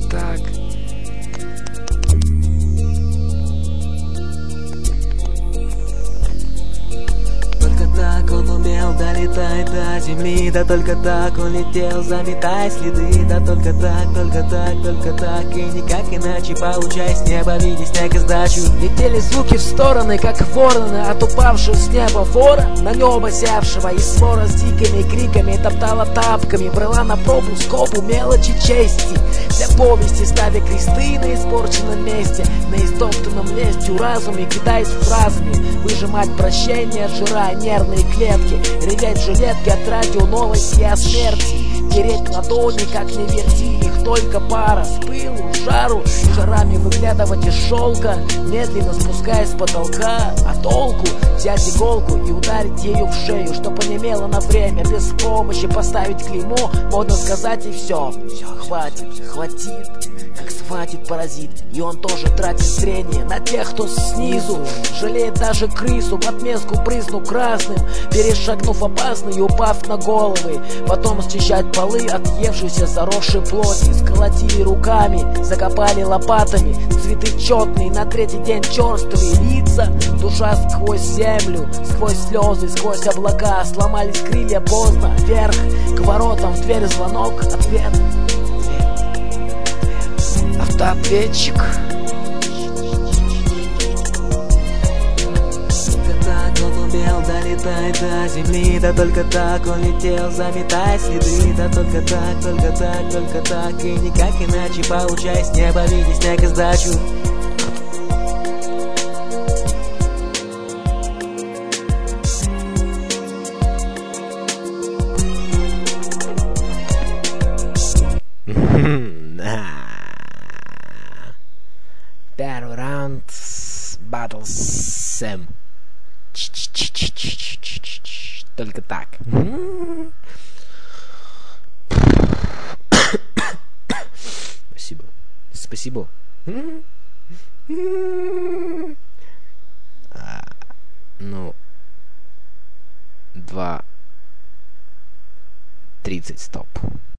так. Только так он умел долетать до земли, да только так он летел, заметая следы, да только так, только так, только так, и никак иначе, получая с неба, видя снег и сдачу. Летели звуки в стороны, как вороны от упавшего с неба вора, на небо сявшего, и свора с дикими криками топтала тапками, брала на пробу скобу мелочи чести. Для повести ставя кресты на испорченном месте, на истоптанном лестью разуме, кидаясь фразами, выжимать прощение, сжирая нервные клетки, реветь в жилетке от радио новости о смерти, тереть ладони, как не верти, их только пара, с пылу, жару, шарами выглядывать из шелка, медленно спускаясь с потолка, а толку взять иголку и ударить ею в шею, чтоб онемело на время, без помощи поставить клеймо, можно сказать и все, хватит, хватит, как схватит паразит, и он тоже тратит зрение на тех, кто снизу, жалеет даже крысу, в отместку брызну красным, перешагнув опасный и упав на головы, потом счищать полы, отъевшиеся заросшей плоти, сколотили руками, закопали лопатами, цветы четные, на третий день черствые лица, душа сквозь землю, сквозь слезы, сквозь облака, сломались крылья поздно, вверх, к воротам, в дверь звонок, ответ, автоответчик. Умел долетать до земли, да только так он летел, заметая следы, да только так, только так, только так, и никак иначе, получая с неба, видя снег и сдачу. Battle round, battle Sam. Только так. Спасибо. Спасибо. Ну, 2:30 стоп.